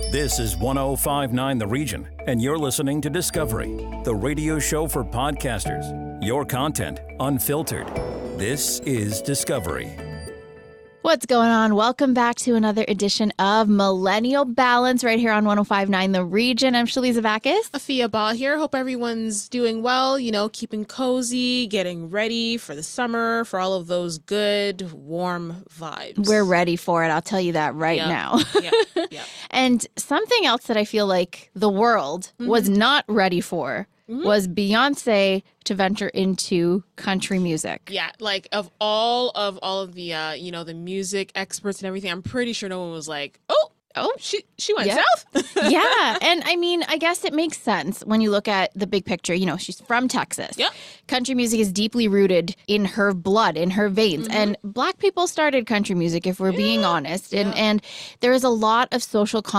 This is 105.9 The Region, and you're listening to Discovery, the radio show for podcasters. Your content, unfiltered. This is Discovery. What's going on? Welcome back to another edition of Millennial Balance right here on 105.9 The Region. I'm Shaliza Backus. Afia Ball here. Hope everyone's doing well, keeping cozy, getting ready for the summer, for all of those good, warm vibes. We're ready for it. I'll tell you that right now. Yeah. And something else that I feel like the world was not ready for was Beyonce to venture into country music. Yeah, like of all of the the music experts and everything, I'm pretty sure no one was like, oh, she went south. Yeah, and I mean, I guess it makes sense when you look at the big picture. She's from Texas. Yeah. Country music is deeply rooted in her blood, in her veins. And Black people started country music, if we're being honest. And there is a lot of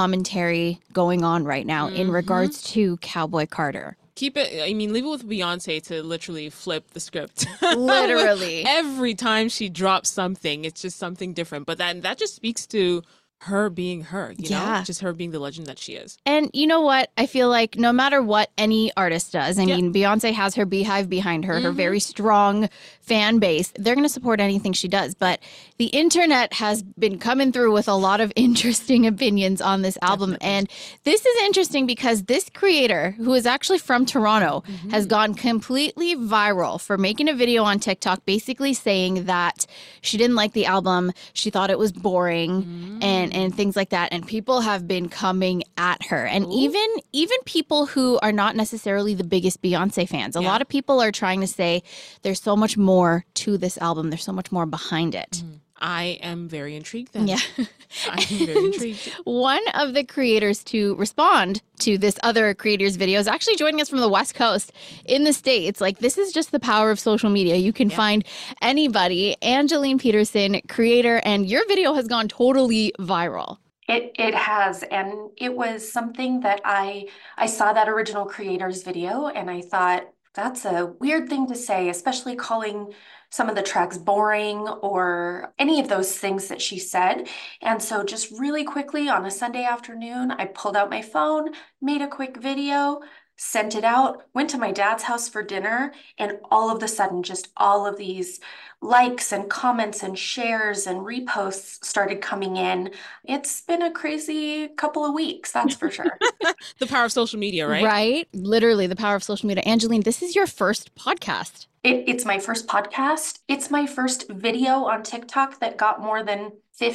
social commentary going on right now in regards to Cowboy Carter. Leave it with Beyonce to literally flip the script. Literally. Every time she drops something, it's just something different. But then that just speaks to her being her, just her being the legend that she is. And you know what? I feel like no matter what any artist does, I mean, Beyonce has her beehive behind her, her very strong fan base. They're going to support anything she does. But the internet has been coming through with a lot of interesting opinions on this album. Definitely. And this is interesting because this creator, who is actually from Toronto, has gone completely viral for making a video on TikTok basically saying that she didn't like the album. She thought it was boring and things like that. And people have been coming at her. And even people who are not necessarily the biggest Beyonce fans. A lot of people are trying to say there's so much more to this album. There's so much more behind it. I am very intrigued then. Yeah. I'm very intrigued. One of the creators to respond to this other creator's video is actually joining us from the West Coast in the States. Like, this is just the power of social media. You can find anybody. Angeline Peterson, creator, and your video has gone totally viral. It has, and it was something that I saw that original creator's video, and I thought, that's a weird thing to say, especially calling some of the tracks boring or any of those things that she said. And so just really quickly on a Sunday afternoon, I pulled out my phone, made a quick video, sent it out, went to my dad's house for dinner, and all of a sudden, just all of these likes and comments and shares and reposts started coming in. It's been a crazy couple of weeks, that's for sure. The power of social media, right? Right. Literally the power of social media. Angeline, this is your first podcast. It's my first podcast. It's my first video on TikTok that got more than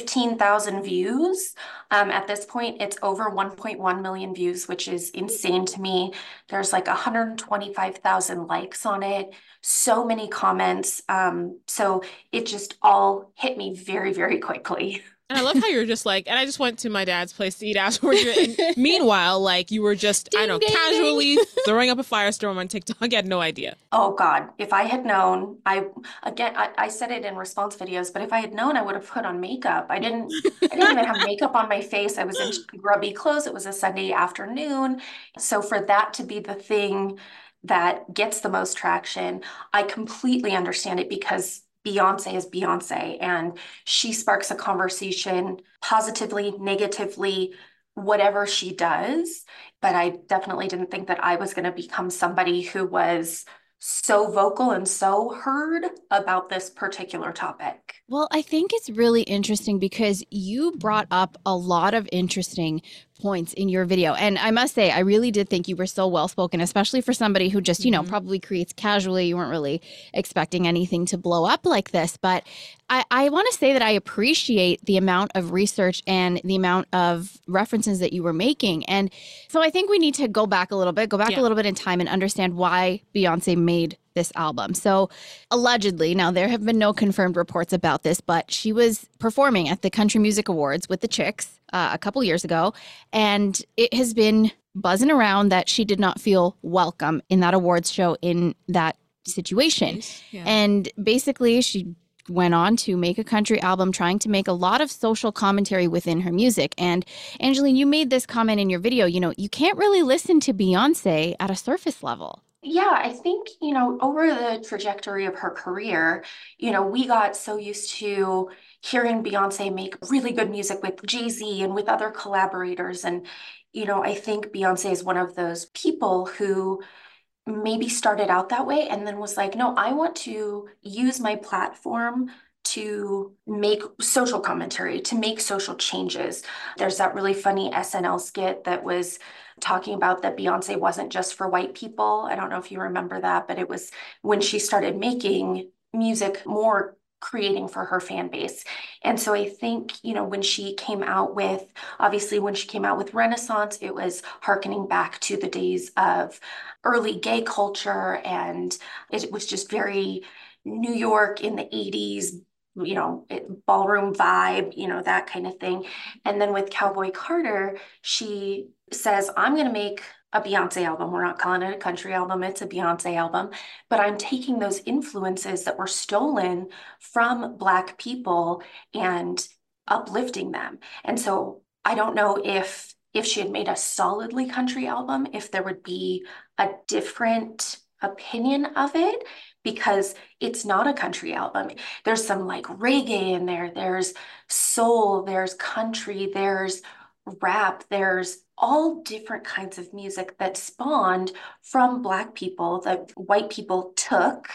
15,000 views. At this point, it's over 1.1 million views, which is insane to me. There's like 125,000 likes on it, so many comments. So it just all hit me very, very quickly. And I love how you're just like, and I just went to my dad's place to eat afterwards. And meanwhile, like you were just, casually throwing up a firestorm on TikTok. I had no idea. Oh God, if I had known, I said it in response videos, but if I had known, I would have put on makeup. I didn't even have makeup on my face. I was in grubby clothes. It was a Sunday afternoon. So for that to be the thing that gets the most traction, I completely understand it because Beyonce is Beyonce, and she sparks a conversation positively, negatively, whatever she does. But I definitely didn't think that I was going to become somebody who was so vocal and so heard about this particular topic. Well, I think it's really interesting because you brought up a lot of interesting points in your video. And I must say, I really did think you were so well-spoken, especially for somebody who just, probably creates casually. You weren't really expecting anything to blow up like this. But I want to say that I appreciate the amount of research and the amount of references that you were making. And so I think we need to go back a little bit in time and understand why Beyonce made this album. So allegedly, now there have been no confirmed reports about this, but she was performing at the Country Music Awards with the Chicks a couple years ago. And it has been buzzing around that she did not feel welcome in that awards show in that situation. Yeah. And basically she went on to make a country album trying to make a lot of social commentary within her music. And Angeline, you made this comment in your video, you can't really listen to Beyonce at a surface level. Yeah, I think, over the trajectory of her career, we got so used to hearing Beyonce make really good music with Jay-Z and with other collaborators. And, I think Beyonce is one of those people who maybe started out that way and then was like, no, I want to use my platform to make social commentary, to make social changes. There's that really funny SNL skit that was talking about that Beyonce wasn't just for white people. I don't know if you remember that, but it was when she started making music more creating for her fan base. And so I think, when she came out with, obviously when she came out with Renaissance, it was hearkening back to the days of early gay culture, and it was just very New York in the 80s, ballroom vibe, that kind of thing. And then with Cowboy Carter, she says, I'm going to make a Beyonce album. We're not calling it a country album, it's a Beyonce album. But I'm taking those influences that were stolen from Black people and uplifting them. And so I don't know if she had made a solidly country album, if there would be a different opinion of it, because it's not a country album. There's some like reggae in there, there's soul, there's country, there's rap, there's all different kinds of music that spawned from Black people that white people took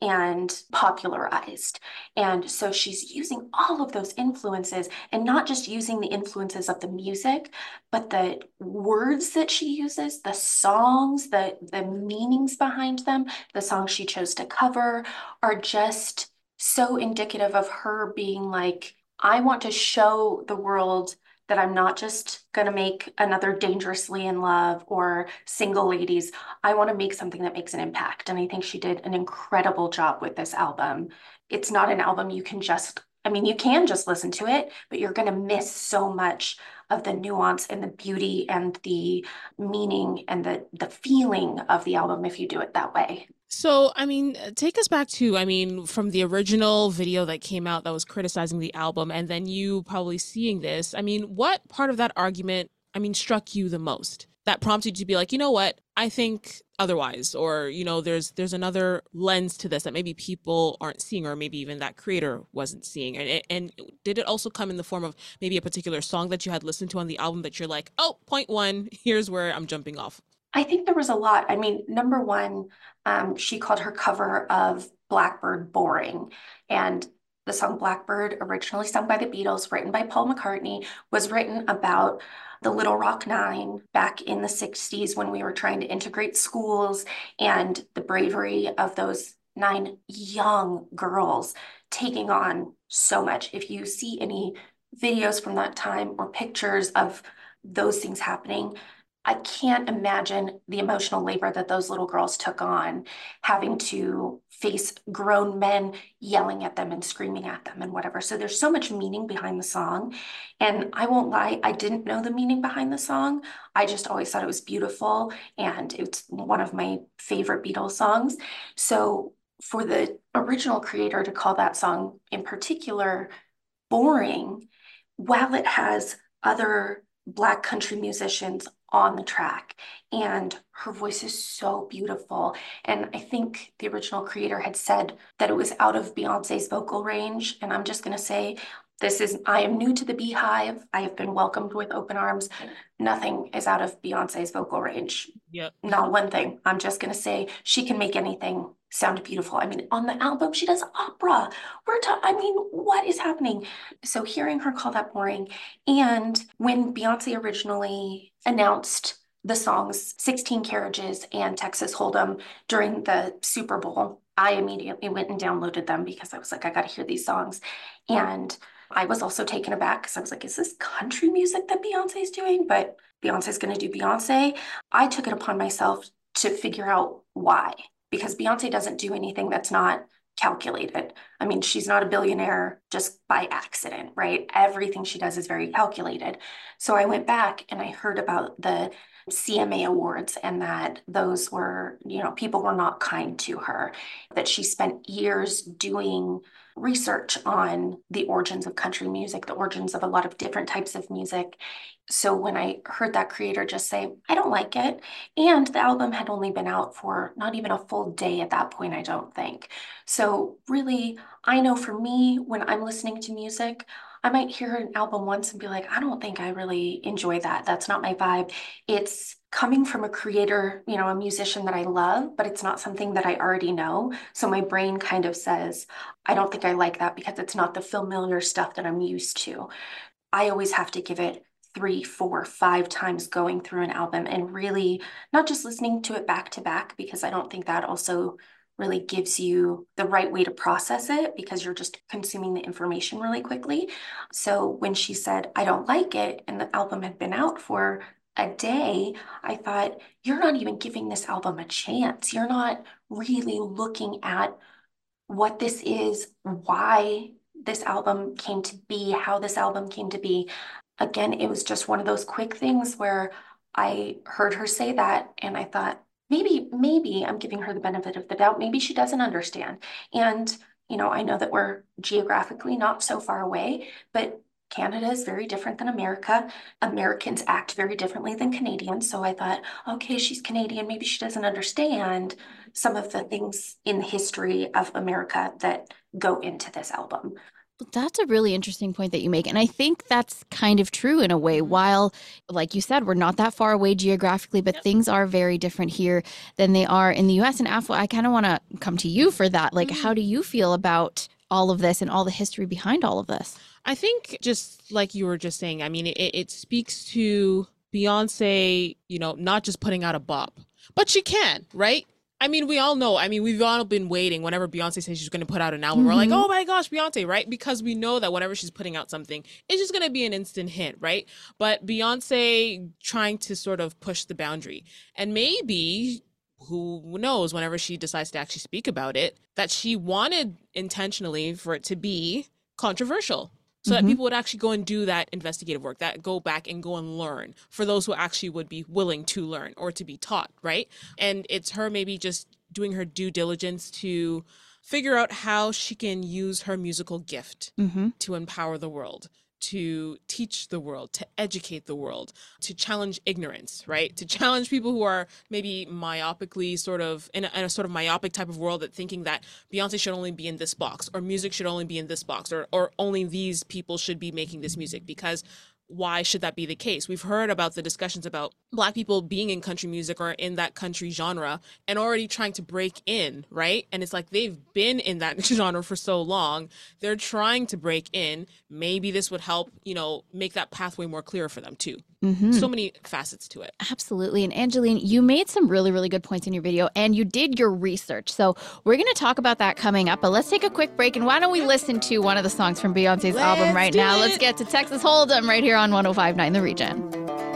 and popularized. And so she's using all of those influences, and not just using the influences of the music, but the words that she uses, the songs, the meanings behind them. The songs she chose to cover are just so indicative of her being like, I want to show the world that I'm not just going to make another Dangerously in Love or Single Ladies. I want to make something that makes an impact. And I think she did an incredible job with this album. It's not an album you can just, you can just listen to it, but you're going to miss so much of the nuance and the beauty and the meaning and the feeling of the album if you do it that way. So, take us back to, from the original video that came out that was criticizing the album, and then you probably seeing this. What part of that argument, struck you the most? That prompted you to be like, you know what, I think otherwise, or, there's another lens to this that maybe people aren't seeing, or maybe even that creator wasn't seeing. And did it also come in the form of maybe a particular song that you had listened to on the album that you're like, oh, point one, here's where I'm jumping off? I think there was a lot. Number one, she called her cover of Blackbird boring. And the song Blackbird, originally sung by the Beatles, written by Paul McCartney, was written about the Little Rock Nine back in the 60s when we were trying to integrate schools, and the bravery of those 9 young girls taking on so much. If you see any videos from that time or pictures of those things happening, I can't imagine the emotional labor that those little girls took on, having to face grown men yelling at them and screaming at them and whatever. So there's so much meaning behind the song. And I won't lie, I didn't know the meaning behind the song. I just always thought it was beautiful, and it's one of my favorite Beatles songs. So for the original creator to call that song in particular boring, while it has other Black country musicians on the track, and her voice is so beautiful. And I think the original creator had said that it was out of Beyonce's vocal range. And I'm just going to say, I am new to the Beehive. I have been welcomed with open arms. Nothing is out of Beyonce's vocal range. Yep. Not one thing. I'm just going to say she can make anything sound beautiful. On the album, she does opera. What is happening? So hearing her call that boring. And when Beyonce originally announced the songs 16 Carriages and Texas Hold'em during the Super Bowl, I immediately went and downloaded them because I was like, I got to hear these songs. And I was also taken aback because I was like, is this country music that Beyonce's doing? But Beyonce's going to do Beyonce. I took it upon myself to figure out why, because Beyonce doesn't do anything that's not calculated. She's not a billionaire just by accident, right? Everything she does is very calculated. So I went back and I heard about the CMA Awards, and that those were, people were not kind to her, that she spent years doing research on the origins of country music, the origins of a lot of different types of music. So when I heard that creator just say, I don't like it, and the album had only been out for not even a full day at that point, I don't think. So really, I know for me, when I'm listening to music, I might hear an album once and be like, I don't think I really enjoy that. That's not my vibe. It's coming from a creator, a musician that I love, but it's not something that I already know. So my brain kind of says, I don't think I like that because it's not the familiar stuff that I'm used to. I always have to give it 3, 4, 5 times going through an album and really not just listening to it back to back, because I don't think that also really gives you the right way to process it because you're just consuming the information really quickly. So when she said, I don't like it, and the album had been out for a day, I thought, you're not even giving this album a chance. You're not really looking at what this is, why this album came to be, how this album came to be. Again, it was just one of those quick things where I heard her say that and I thought, maybe I'm giving her the benefit of the doubt. Maybe she doesn't understand. And, I know that we're geographically not so far away, but Canada is very different than America. Americans act very differently than Canadians. So I thought, okay, she's Canadian. Maybe she doesn't understand some of the things in the history of America that go into this album. That's a really interesting point that you make. And I think that's kind of true in a way. While, like you said, we're not that far away geographically, but things are very different here than they are in the U.S. And Afua, I kind of want to come to you for that. Like, how do you feel about all of this and all the history behind all of this? I think just like you were just saying, I mean, it speaks to Beyonce, not just putting out a bop, but she can, right? I mean, we all know. I mean, we've all been waiting whenever Beyonce says she's going to put out an album. We're like, oh my gosh, Beyonce, right? Because we know that whenever she's putting out something, it's just going to be an instant hit, right? But Beyonce trying to sort of push the boundary. And maybe, who knows, whenever she decides to actually speak about it, that she wanted intentionally for it to be controversial. So that people would actually go and do that investigative work, that go back and go and learn for those who actually would be willing to learn or to be taught, right? And it's her maybe just doing her due diligence to figure out how she can use her musical gift to empower the world, to teach the world, to educate the world, to challenge ignorance, right? To challenge people who are maybe myopically sort of in a sort of myopic type of world, that thinking that Beyonce should only be in this box, or music should only be in this box, or only these people should be making this music, because why should that be the case? We've heard about the discussions about Black people being in country music or in that country genre and already trying to break in, right? And it's like they've been in that genre for so long. They're trying to break in. Maybe this would help, make that pathway more clear for them too. So many facets to it. Absolutely. And Angeline, you made some really, really good points in your video, and you did your research. So we're going to talk about that coming up, but let's take a quick break. And why don't we listen to one of the songs from Beyonce's album right now? Let's get to Texas Hold'em right here on 105.9 The Region.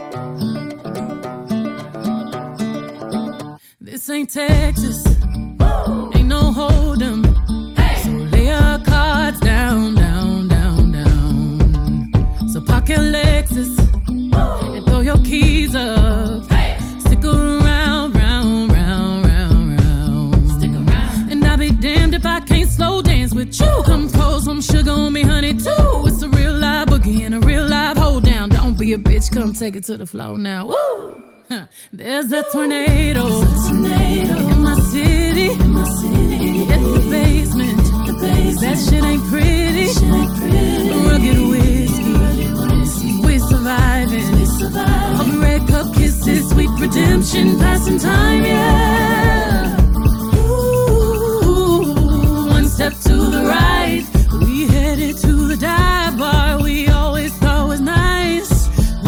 This ain't Texas. Ain't no Hold'em. So lay your cards down, down, down, down. So park your Lexus and throw your keys up. Stick around, round, round, round, round. Stick around. And I'll be damned if I can't slow dance with you. Come pour some sugar on me, honey, too. It's a real live boogie and a real live hold down. Don't be a bitch, come take it to the floor now. Woo! There's a tornado in my city, at the basement. That shit ain't pretty. Rugged whiskey, we surviving. Hug red cup kisses, sweet redemption, passing time, yeah. Ooh, one step to the right, we headed to the dive bar we always thought was nice.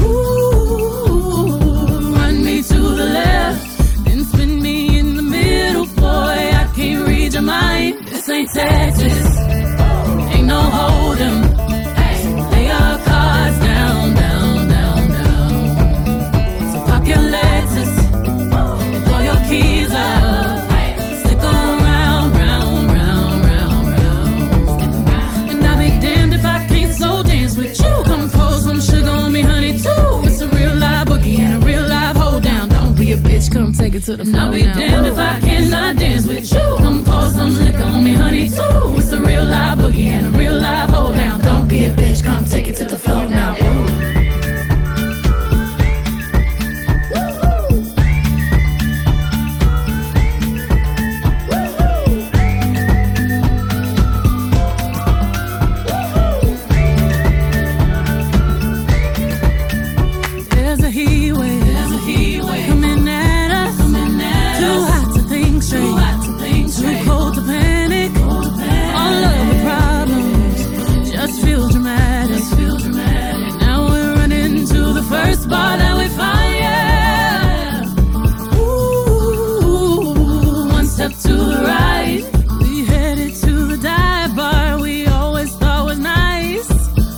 To the left, then spin me in the middle, boy, I can't read your mind. This ain't Texas, ain't no Hold'em. Lay your cards down, down, down, down. So pop your Lexus and throw your keys take it to the floor. I'll be damned if I cannot dance with you. Come pour some liquor on me, honey, too. It's a real live boogie and a real live hold down. Don't be a bitch, come take it to the floor now. Ooh. Bar that we find, yeah. Ooh, one step to the right. We headed to the dive bar we always thought was nice.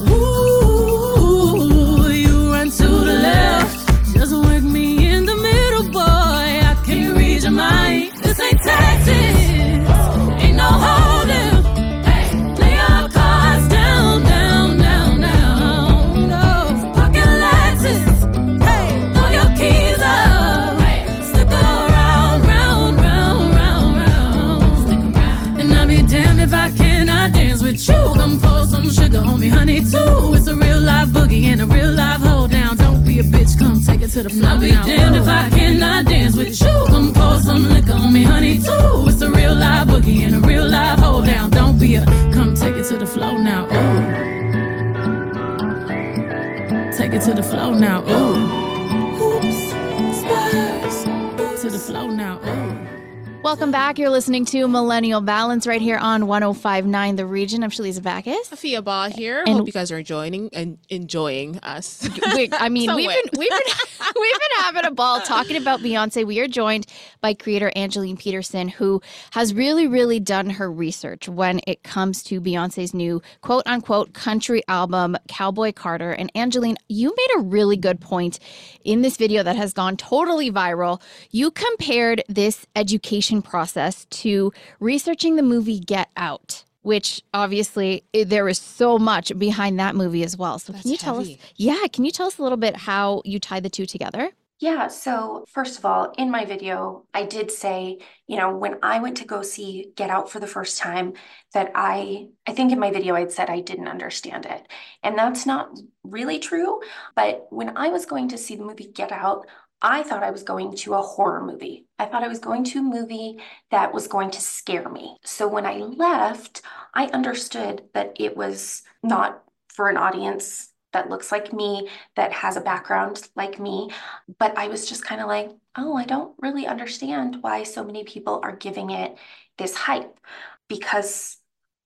Ooh, you run to the left. Just whack me in the middle, boy. I can't read your mind. This ain't Texas. Ain't no holding. Hey, lay our cards down, down, down, down. No, pocket Lexus. If I cannot dance with you, come pour some sugar on me, honey, too. It's a real live boogie and a real live hold down. Don't be a bitch, come take it to the floor. I'll be damned if I cannot dance with you. Come pour some liquor on me, honey, too. It's a real live boogie and a real live hold down. Don't be a, come take it to the floor now. Ooh. Take it to the floor now. Ooh. Oops, stars. To the floor now. Ooh. Welcome back. You're listening to Millennial Balance right here on 105.9 The Region. I'm Shaliza Backus. Afia Ba here. And hope you guys are enjoying us. We've been having a ball talking about Beyonce. We are joined by creator Angeline Peterson, who has really done her research when it comes to Beyonce's new quote unquote country album, Cowboy Carter. And Angeline, you made a really good point in this video that has gone totally viral. You compared this education process to researching the movie Get Out, which obviously there is so much behind that movie as well. So can you tell us a little bit how you tie the two together? Yeah, so first of all, in my video, I did say, when I went to go see Get Out for the first time, that I think in my video I'd said I didn't understand it. And that's not really true. But when I was going to see the movie Get Out, I thought I was going to a horror movie. I thought I was going to a movie that was going to scare me. So when I left, I understood that it was not for an audience that looks like me, that has a background like me. But I was just kind of like, oh, I don't really understand why so many people are giving it this hype, because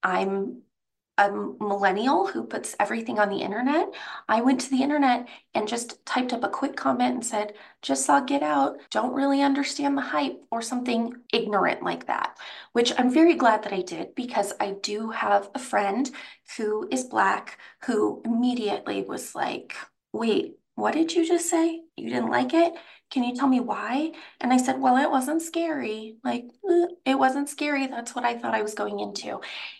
I'm a millennial who puts everything on the internet. I went to the internet and just typed up a quick comment and said, just saw Get Out, don't really understand the hype, or something ignorant like that, which I'm very glad that I did, because I do have a friend who is Black who immediately was like, wait, what did you just say? You didn't like it? Can you tell me why? And I said, well, it wasn't scary. Like, it wasn't scary. That's what I thought I was going into.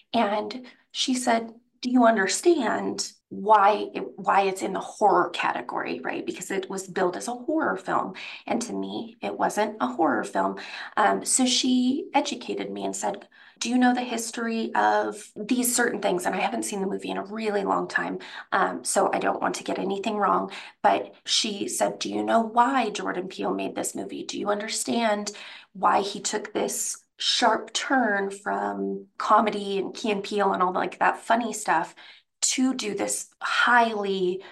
And she said, do you understand why it's in the horror category, right? Because it was billed as a horror film. And to me, it wasn't a horror film. So she educated me and said, do you know the history of these certain things? And I haven't seen the movie in a really long time, so I don't want to get anything wrong. But she said, do you know why Jordan Peele made this movie? Do you understand why he took this sharp turn from comedy and Key and Peele and all like that funny stuff to do this highly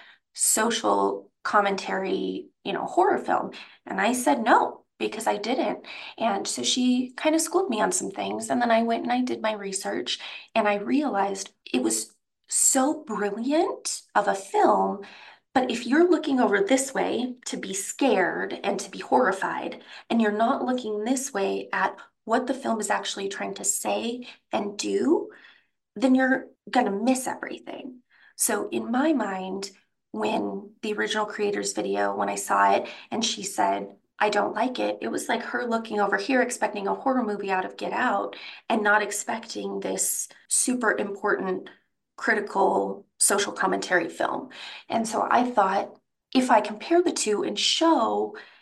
social commentary, horror film? And I said no, because I didn't. And so she kind of schooled me on some things. And then I went and I did my research, and I realized it was so brilliant of a film. But if you're looking over this way to be scared and to be horrified, and you're not looking this way at what the film is actually trying to say and do, then you're going to miss everything. So in my mind, when the original creator's video, when I saw it and she said, I don't like it, it was like her looking over here expecting a horror movie out of Get Out and not expecting this super important, critical, social commentary film. And so I thought, if I compare the two and show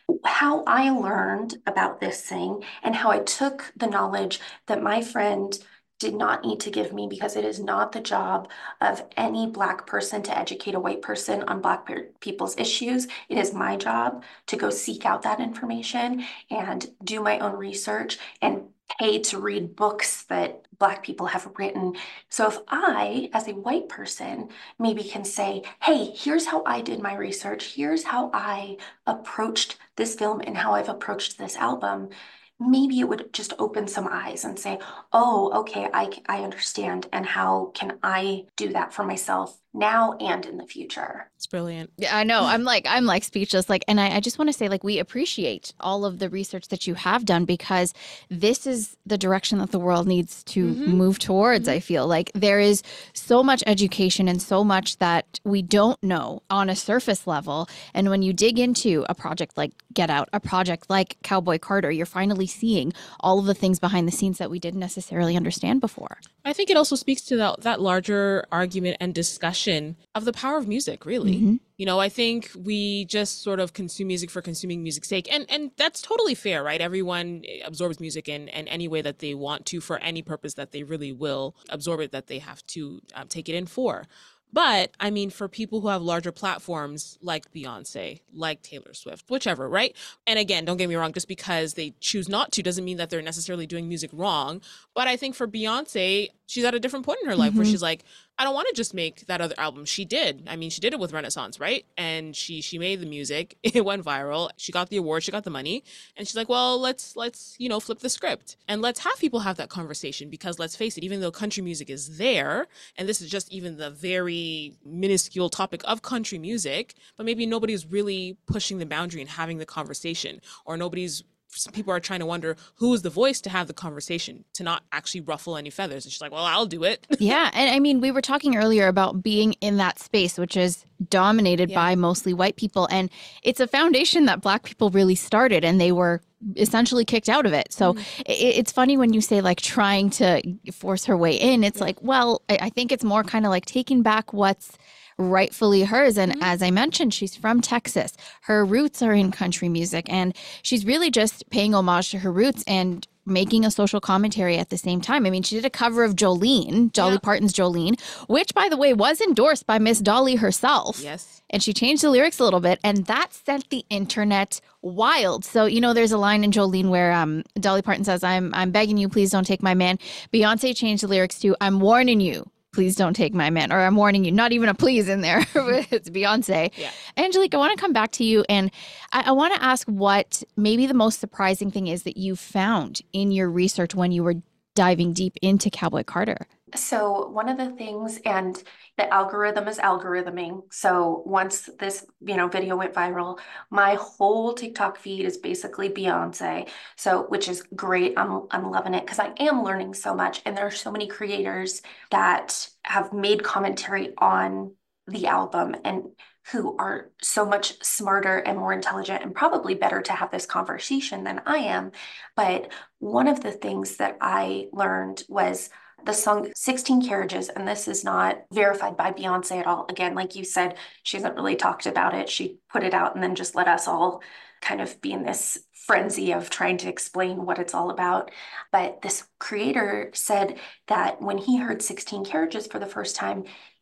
how I learned about this thing and how I took the knowledge that my friend did not need to give me, because it is not the job of any Black person to educate a white person on Black people's issues. It is my job to go seek out that information and do my own research and pay to read books that Black people have written. So if I, as a white person, maybe can say, hey, here's how I did my research, here's how I approached this film and how I've approached this album, maybe it would just open some eyes and say, oh, okay, I understand. And how can I do that for myself now and in the future? It's brilliant. Yeah, I know. I'm like speechless. Like, and I just want to say, like, we appreciate all of the research that you have done, because this is the direction that the world needs to move towards. I feel like there is so much education and so much that we don't know on a surface level. And when you dig into a project like Get Out, a project like Cowboy Carter, you're finally seeing all of the things behind the scenes that we didn't necessarily understand before. I think it also speaks to that larger argument and discussion of the power of music, really. You know, I think we just sort of consume music for consuming music's sake. And that's totally fair, right? Everyone absorbs music in any way that they want to, for any purpose that they really will absorb it, that they have to take it in for. But I mean, for people who have larger platforms like Beyonce, like Taylor Swift, whichever, right? And again, don't get me wrong, just because they choose not to doesn't mean that they're necessarily doing music wrong. But I think for Beyonce, she's at a different point in her life where she's like, I don't want to just make that other album. She did. I mean, she did it with Renaissance, right? And she made the music. It went viral. She got the award. She got the money. And she's like, well, let's flip the script and let's have people have that conversation, because let's face it, even though country music is there, and this is just even the very minuscule topic of country music, but maybe nobody's really pushing the boundary and having the conversation, or some people are trying to wonder who is the voice to have the conversation, to not actually ruffle any feathers. And she's like, well, I'll do it. Yeah. And I mean, we were talking earlier about being in that space, which is dominated by mostly white people. And it's a foundation that Black people really started, and they were essentially kicked out of it. So it's funny when you say like trying to force her way in. It's like, well, I think it's more kind of like taking back what's rightfully hers. And as I mentioned, she's from Texas. Her roots are in country music, and she's really just paying homage to her roots and making a social commentary at the same time. I mean, she did a cover of Jolene, Dolly Parton's Jolene, which, by the way, was endorsed by Miss Dolly herself. Yes. And she changed the lyrics a little bit, and that sent the internet wild. So, you know, there's a line in Jolene where Dolly Parton says, I'm begging you, please don't take my man. Beyonce changed the lyrics to, I'm warning you, please don't take my man, or I'm warning you. Not even a please in there. It's Beyonce. Yeah. Angelique, I want to come back to you, and I want to ask what maybe the most surprising thing is that you found in your research when you were diving deep into Cowboy Carter. So one of the things, and the algorithm is algorithming. So once this, video went viral, my whole TikTok feed is basically Beyonce. So, which is great. I'm loving it, because I am learning so much. And there are so many creators that have made commentary on the album and who are so much smarter and more intelligent and probably better to have this conversation than I am. But one of the things that I learned was the song 16 Carriages, and this is not verified by Beyonce at all. Again, like you said, she hasn't really talked about it. She put it out and then just let us all kind of be in this frenzy of trying to explain what it's all about. But this creator said that when he heard 16 Carriages for the first time,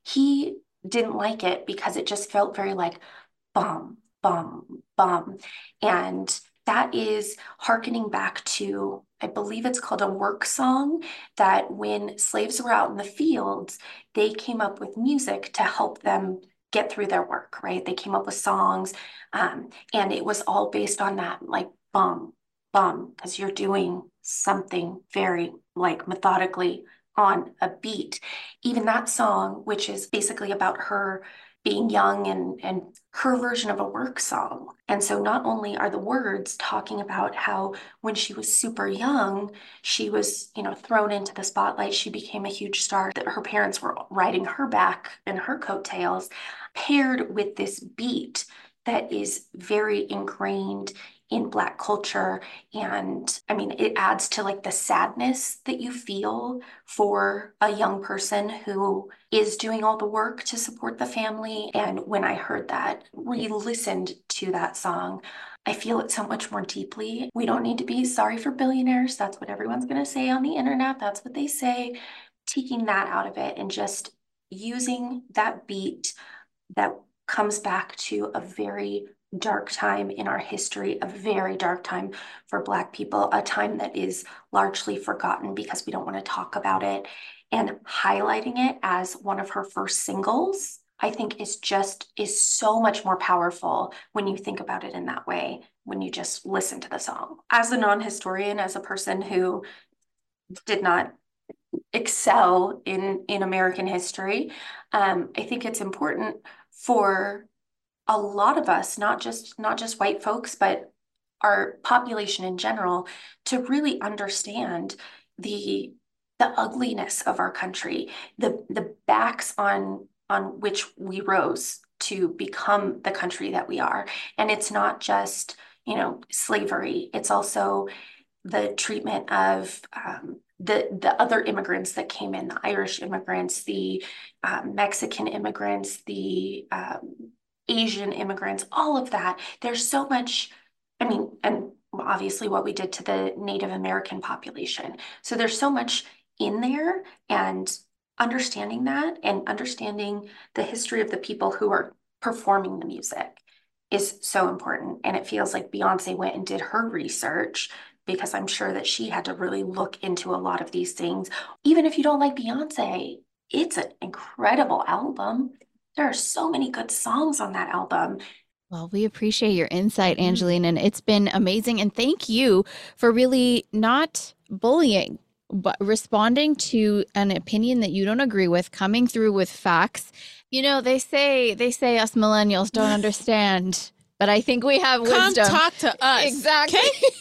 he didn't like it because it just felt very like bum, bum, bum. And that is hearkening back to, I believe it's called a work song, that when slaves were out in the fields, they came up with music to help them get through their work, right? They came up with songs, and it was all based on that, like bum, bum, because you're doing something very like methodically on a beat. Even that song, which is basically about her being young and her version of a work song. And so not only are the words talking about how when she was super young, she was, thrown into the spotlight, she became a huge star, that her parents were riding her back in her coattails, paired with this beat that is very ingrained in Black culture. And I mean, it adds to like the sadness that you feel for a young person who is doing all the work to support the family. And when I heard that, re-listened to that song, I feel it so much more deeply. We don't need to be sorry for billionaires. That's what everyone's going to say on the internet. That's what they say. Taking that out of it and just using that beat that comes back to a very dark time in our history, a very dark time for Black people, a time that is largely forgotten because we don't want to talk about it, and highlighting it as one of her first singles, I think is so much more powerful when you think about it in that way, when you just listen to the song. As a non-historian, as a person who did not excel in American history, I think it's important for a lot of us, not just white folks, but our population in general, to really understand the ugliness of our country, the backs on which we rose to become the country that we are. And it's not just, slavery. It's also the treatment of the other immigrants that came in, the Irish immigrants, the Mexican immigrants, the Asian immigrants, all of that. There's so much, and obviously what we did to the Native American population. So there's so much in there, and understanding that and understanding the history of the people who are performing the music is so important. And it feels like Beyonce went and did her research, because I'm sure that she had to really look into a lot of these things. Even if you don't like Beyonce, it's an incredible album. There are so many good songs on that album. Well, we appreciate your insight, Angeline, and it's been amazing. And thank you for really not bullying, but responding to an opinion that you don't agree with, coming through with facts. They say us millennials don't understand, but I think we have wisdom. Come talk to us. Exactly.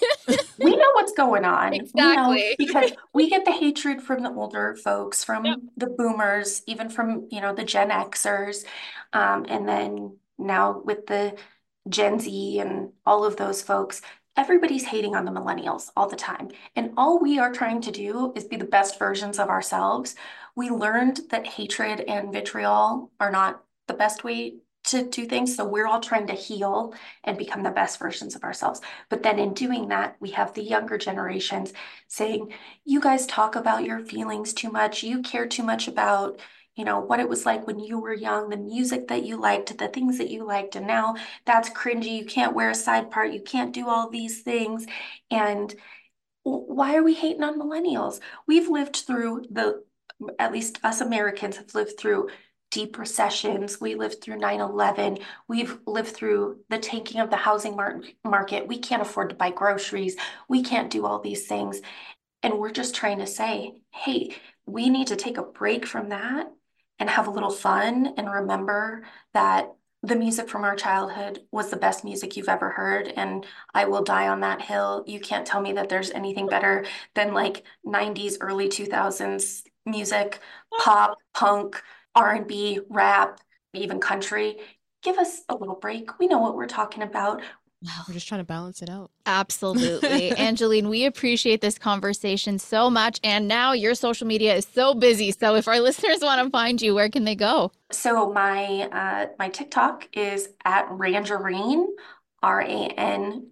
We know what's going on. Exactly. Because we get the hatred from the older folks, from the boomers, even from, the Gen Xers. And then now with the Gen Z and all of those folks, everybody's hating on the millennials all the time. And all we are trying to do is be the best versions of ourselves. We learned that hatred and vitriol are not the best way to do things. So we're all trying to heal and become the best versions of ourselves. But then in doing that, we have the younger generations saying, you guys talk about your feelings too much. You care too much about, what it was like when you were young, the music that you liked, the things that you liked. And now that's cringy. You can't wear a side part. You can't do all these things. And why are we hating on millennials? We've lived through at least us Americans have lived through deep recessions. We lived through 9/11. We've lived through the tanking of the housing market. We can't afford to buy groceries. We can't do all these things. And we're just trying to say, hey, we need to take a break from that and have a little fun and remember that the music from our childhood was the best music you've ever heard. And I will die on that hill. You can't tell me that there's anything better than like 90s, early 2000s music, pop, punk, R&B, rap, even country. Give us a little break. We know what we're talking about. We're just trying to balance it out. Absolutely. Angeline, we appreciate this conversation so much. And now your social media is so busy. So if our listeners want to find you, where can they go? So my TikTok is at Rangerine, Rangerine.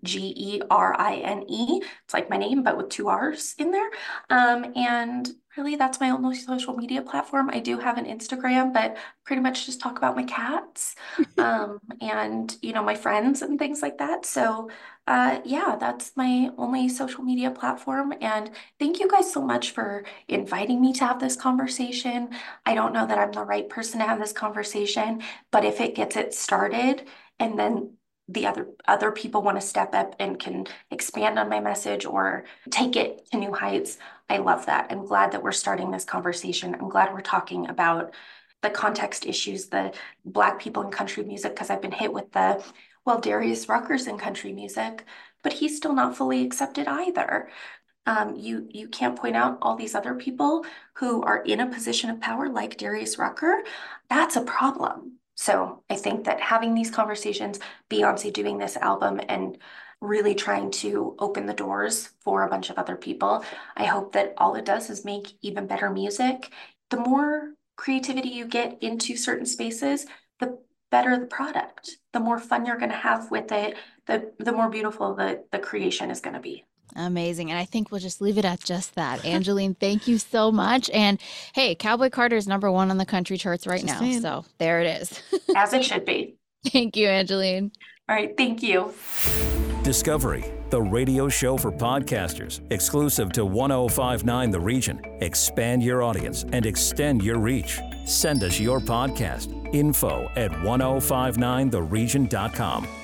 It's like my name, but with 2 R's in there. And really, that's my only social media platform. I do have an Instagram, but pretty much just talk about my cats, and my friends and things like that. So, yeah, that's my only social media platform. And thank you guys so much for inviting me to have this conversation. I don't know that I'm the right person to have this conversation, but if it gets it started, and then the other people want to step up and can expand on my message or take it to new heights, I love that. I'm glad that we're starting this conversation. I'm glad we're talking about the context issues, the Black people in country music, because I've been hit with Darius Rucker's in country music, but he's still not fully accepted either. You can't point out all these other people who are in a position of power like Darius Rucker. That's a problem. So I think that having these conversations, Beyonce doing this album and really trying to open the doors for a bunch of other people, I hope that all it does is make even better music. The more creativity you get into certain spaces, the better the product, the more fun you're going to have with it, the more beautiful the creation is going to be. Amazing. And I think we'll just leave it at just that. Angeline, thank you so much. And hey, Cowboy Carter is number 1 on the country charts right now. saying. So there it is. As it should be. Thank you, Angeline. All right. Thank you. Discovery, the radio show for podcasters, exclusive to 1059 The Region. Expand your audience and extend your reach. Send us your podcast. Info@1059theregion.com.